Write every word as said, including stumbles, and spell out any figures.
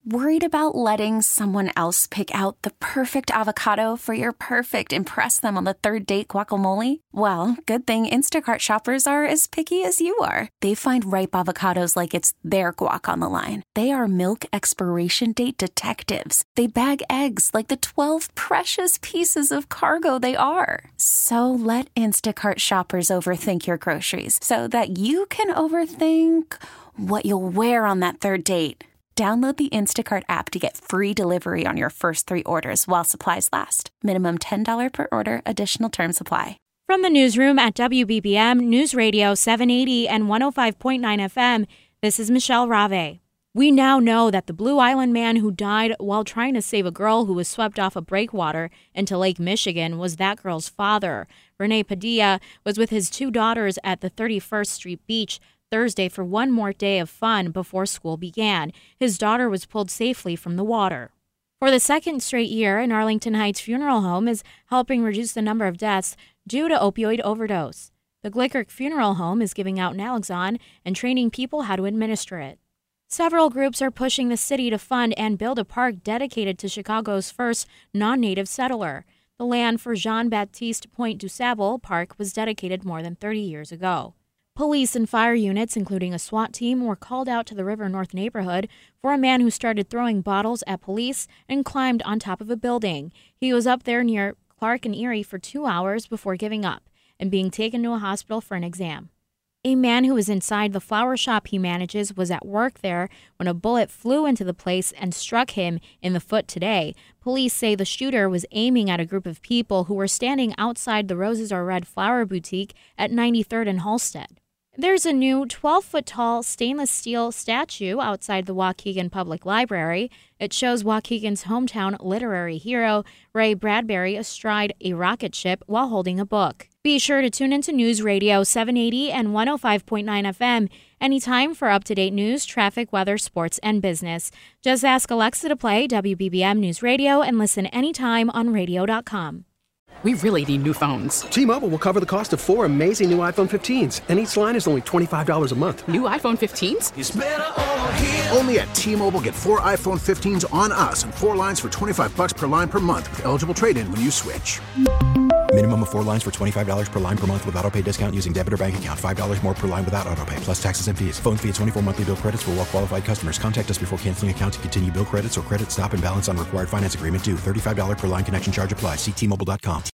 Worried about letting someone else pick out the perfect avocado for your perfect impress them on the third date guacamole? Well, good thing Instacart shoppers are as picky as you are. They find ripe avocados like it's their guac on the line. They are milk expiration date detectives. They bag eggs like the twelve precious pieces of cargo they are. So let Instacart shoppers overthink your groceries so that you can overthink what you'll wear on that third date. Download the Instacart app to get free delivery on your first three orders while supplies last. Minimum ten dollars per order. Additional terms apply. From the newsroom at W B B M News Radio seven eighty and one oh five point nine F M, this is Michelle Rave. We now know that the Blue Island man who died while trying to save a girl who was swept off a breakwater into Lake Michigan was that girl's father. Rene Padilla was with his two daughters at the thirty-first Street Beach Thursday for one more day of fun before school began. His daughter was pulled safely from the water. For the second straight year, an Arlington Heights funeral home is helping reduce the number of deaths due to opioid overdose. The Glickert Funeral Home is giving out Naloxone and training people how to administer it. Several groups are pushing the city to fund and build a park dedicated to Chicago's first non-native settler. The land for Jean-Baptiste Point du Sable Park was dedicated more than thirty years ago. Police and fire units, including a SWAT team, were called out to the River North neighborhood for a man who started throwing bottles at police and climbed on top of a building. He was up there near Clark and Erie for two hours before giving up and being taken to a hospital for an exam. A man who was inside the flower shop he manages was at work there when a bullet flew into the place and struck him in the foot today. Police say the shooter was aiming at a group of people who were standing outside the Roses Are Red flower boutique at ninety-third and Halsted. There's a new twelve-foot-tall stainless steel statue outside the Waukegan Public Library. It shows Waukegan's hometown literary hero, Ray Bradbury, astride a rocket ship while holding a book. Be sure to tune into News Radio seven eighty and one oh five point nine F M anytime for up-to-date news, traffic, weather, sports, and business. Just ask Alexa to play W B B M News Radio and listen anytime on radio dot com. We really need new phones. T-Mobile will cover the cost of four amazing new iPhone fifteens, and each line is only twenty-five dollars a month. New iPhone fifteens? It's better over here. Only at T-Mobile, get four iPhone fifteens on us and four lines for twenty-five dollars per line per month with eligible trade-in when you switch. Minimum of four lines for twenty-five dollars per line per month with autopay discount using debit or bank account. five dollars more per line without autopay, plus taxes and fees. Phone fee at twenty-four monthly bill credits for well-qualified customers. Contact us before canceling account to continue bill credits or credit stop and balance on required finance agreement due. thirty-five dollars per line connection charge applies. See T Mobile dot com.